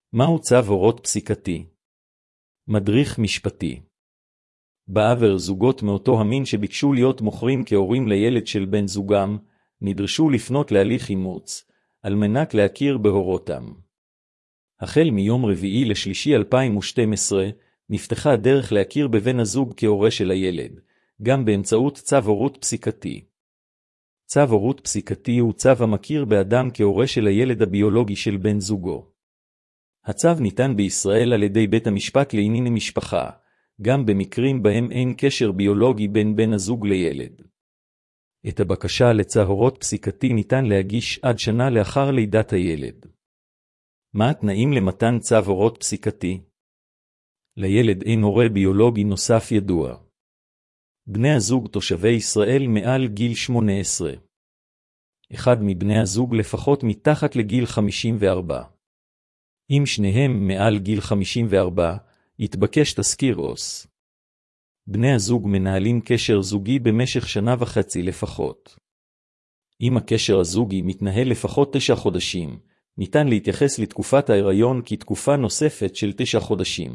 מהו צו הורות פסיקתי? מדריך משפטי. בעבר זוגות מאותו המין שביקשו להיות מוכרים כהורים לילד של בן זוגם, נדרשו לפנות להליך אימוץ, על מנת להכיר בהורותם. החל מיום 4/3/2012, נפתחה הדרך להכיר בבן הזוג כהורה של הילד, גם באמצעות צו הורות פסיקתי. צו הורות פסיקתי הוא צו המכיר באדם כהורה של הילד הביולוגי של בן זוגו. הצו ניתן בישראל על ידי בית המשפט לענייני משפחה, גם במקרים בהם אין קשר ביולוגי בין בן הזוג לילד. את הבקשה לצו הורות פסיקתי ניתן להגיש עד שנה לאחר לידת הילד. מה התנאים למתן צו הורות פסיקתי? לילד אין הורה ביולוגי נוסף ידוע. בני הזוג תושבי ישראל מעל גיל 18. אחד מבני הזוג לפחות מתחת לגיל 54. אם שניהם מעל גיל 54, יתבקש תסקיר עו"ס. בני הזוג מנהלים קשר זוגי במשך 1.5 שנה לפחות. אם הקשר הזוגי מתנהל לפחות 9 חודשים, ניתן להתייחס לתקופת ההיריון כתקופה נוספת של 9 חודשים.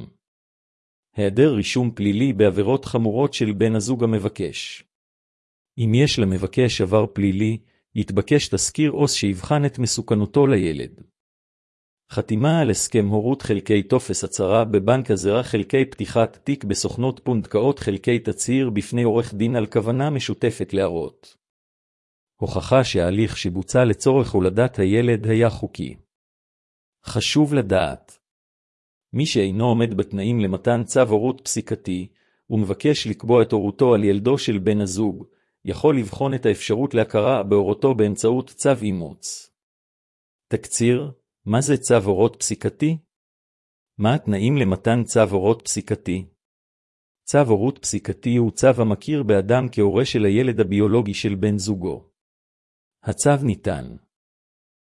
היעדר רישום פלילי בעבירות חמורות של בן הזוג המבקש. אם יש למבקש עבר פלילי, יתבקש תסקיר עו"ס שיבחן את מסוכנותו לילד. חתימה על הסכם הורות חלקי טופס הצהרה בבנק הזרע חלקי פתיחת תיק בסוכנות פונדקאות חלקי תצהיר בפני עורך דין על כוונה משותפת להראות. הוכחה שההליך שבוצע לצורך הולדת הילד היה חוקי. חשוב לדעת. מי שאינו עומד בתנאים למתן צו הורות פסיקתי, ומבקש לקבוע את הורותו על ילדו של בן הזוג, יכול לבחון את האפשרות להכרה בהורותו באמצעות צו אימוץ. תקציר, מה זה צו הורות פסיקתי? מה התנאים למתן צו הורות פסיקתי? צו הורות פסיקתי הוא צו המכיר באדם כהורה של הילד הביולוגי של בן זוגו. הצו ניתן